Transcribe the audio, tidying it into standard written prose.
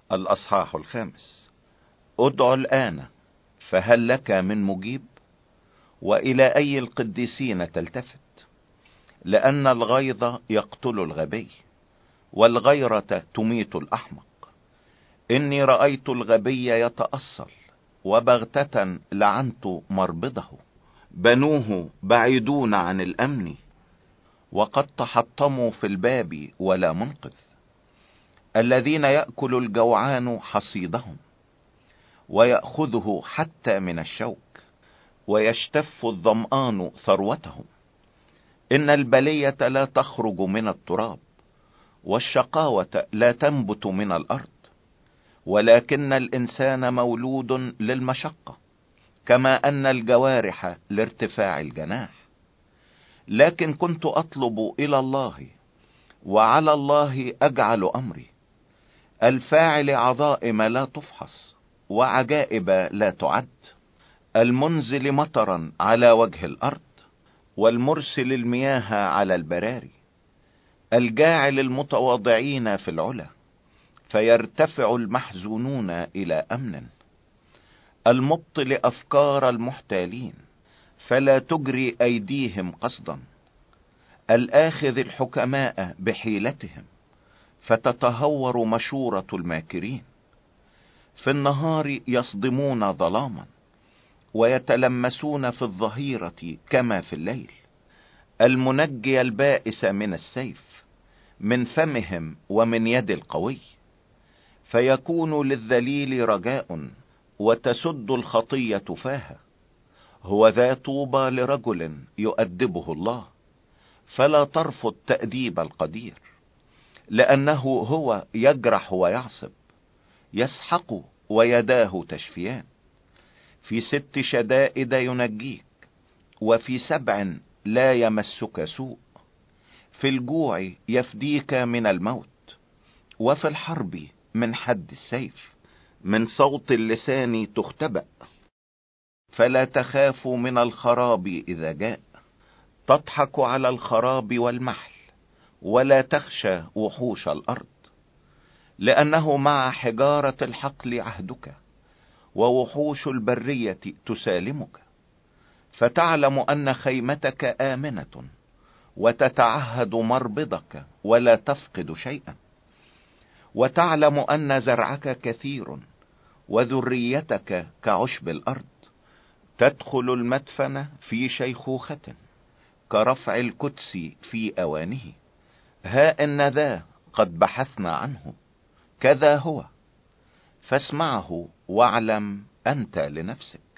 الأصحاح 5. ادع الآن فهل لك من مجيب؟ وإلى أي القديسين تلتفت؟ لأن الغيظ يقتل الغبي، والغيرة تميت الأحمق. إني رأيت الغبي يتأصل، وبغتة لعنت مربضه. بنوه بعيدون عن الأمن، وقد تحطموا في الباب ولا منقذ. الذين يأكل الجوعان حصيدهم، ويأخذه حتى من الشوك، ويشتف الظمآن ثروتهم. إن البلية لا تخرج من التراب، والشقاوة لا تنبت من الأرض، ولكن الإنسان مولود للمشقة، كما أن الجوارح لارتفاع الجناح. لكن كنت أطلب إلى الله، وعلى الله أجعل أمري، الفاعل عظائم لا تفحص، وعجائب لا تعد، المنزل مطرا على وجه الأرض، والمرسل المياه على البراري، الجاعل المتواضعين في العلا، فيرتفع المحزونون إلى أمن، المبطل أفكار المحتالين، فلا تجري أيديهم قصدا، الآخذ الحكماء بحيلتهم، فتتهور مشورة الماكرين. في النهار يصدمون ظلاما، ويتلمسون في الظهيرة كما في الليل. المنجي البائس من السيف، من فمهم ومن يد القوي، فيكون للذليل رجاء، وتسد الخطية فاها. هو ذا طوبى لرجل يؤدبه الله، فلا ترفض تأديب القدير، لأنه هو يجرح ويعصب، يسحق ويداه تشفيان. في 6 شدائد ينجيك، وفي 7 لا يمسك سوء. في الجوع يفديك من الموت، وفي الحرب من حد السيف. من صوت اللسان تختبأ، فلا تخاف من الخراب إذا جاء. تضحك على الخراب والمحل، ولا تخشى وحوش الأرض، لأنه مع حجارة الحقل عهدك، ووحوش البرية تسالمك. فتعلم أن خيمتك آمنة، وتتعهد مربضك ولا تفقد شيئا. وتعلم أن زرعك كثير، وذريتك كعشب الأرض. تدخل المدفن في شيخوخة، كرفع القدس في أوانه. ها إن ذا قد بحثنا عنه، كذا هو، فاسمعه واعلم أنت لنفسك.